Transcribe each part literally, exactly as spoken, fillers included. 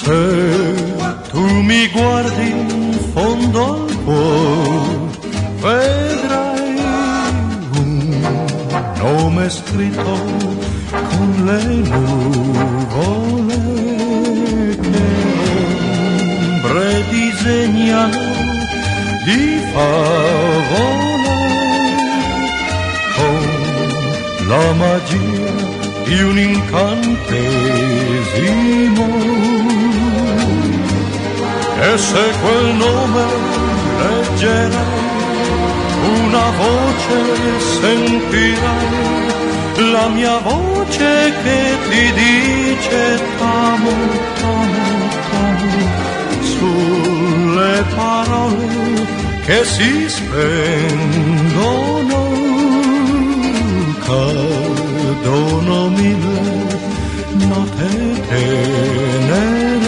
Se tu mi guardi in fondo al cuore, vedrai un nome scritto con le nuvole che ombre disegnano di favole, con la magia di un incantesimo. E se quel nome leggerai, una voce sentirai, la mia voce che ti dice t'amo, t'amo, t'amo, sulle parole che si spengono, cadono mille note tenere.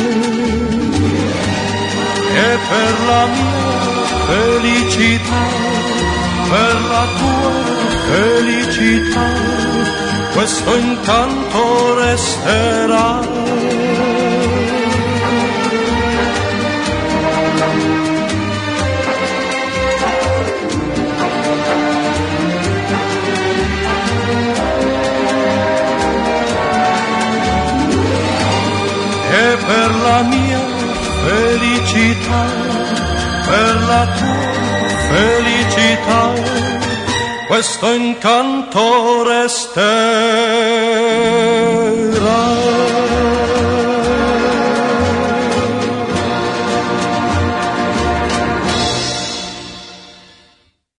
E per la mia felicità, per la tua felicità, questo incanto resterà. E per la mia felicità, per la tua felicità, questo incanto resterà.